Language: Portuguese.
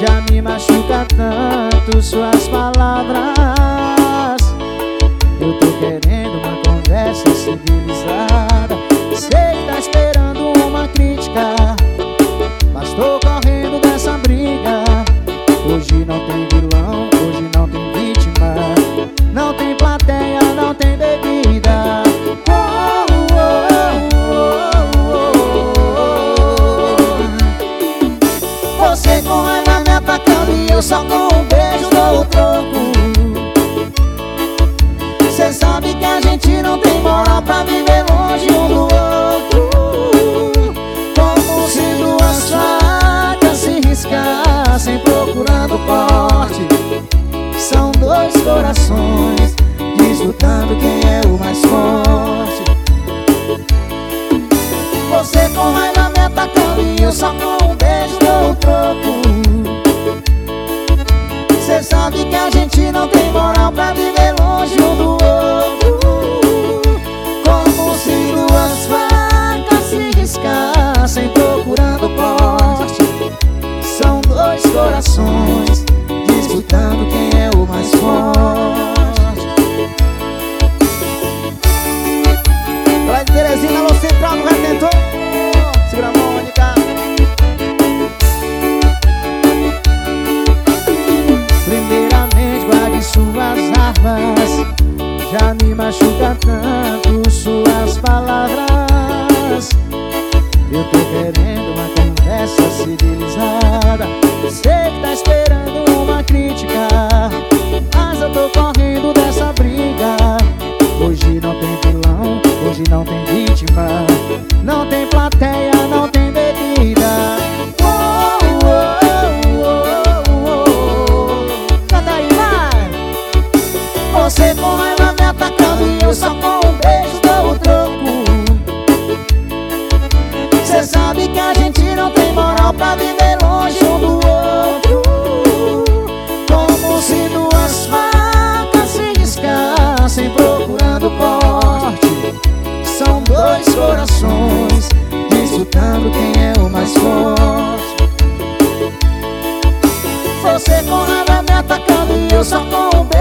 Já me machuca tanto suas palavras. Eu tô querendo uma conversa civilizada. Sei que tá esperando uma crítica, mas tô correndo dessa briga. Hoje não tem vilão, hoje não tem vítima, não tem plateia, não tem bebida. Você com raiva me atacando e eu só com um beijo dou o troco. Cê sabe que a gente não tem moral pra viver longe um do outro. Como se duas facas se riscassem procurando corte. São dois corações disputando quem é o mais forte. Você com raiva me atacando e eu só com um beijo dou o troco. Cê sabe que a gente não tem moral pra viver longe um do outro. Como se duas facas se riscassem procurando corte. São dois corações disputando quem é o mais forte. Vai de Teresina, alô Central no Redentor. Segura a mão, Mônica. Primeiramente guarde suas armas. Já me machuca tanto suas palavras. Eu tô querendo uma conversa civilizada. Sei que tá esperando uma crítica, mas eu tô correndo dessa briga. Hoje não tem vilão, hoje não tem vítima, não tem plateia, não tem bebida. Canta aí, vai! Você com raiva me atacando e eu só com um beijo dou o troco. Cê sabe que a gente não tem moral pra viver longe um do outro. Como se duas facas se riscassem procurando corte. São dois corações disputando quem é o mais forte. Você com raiva me atacando e eu só com um beijo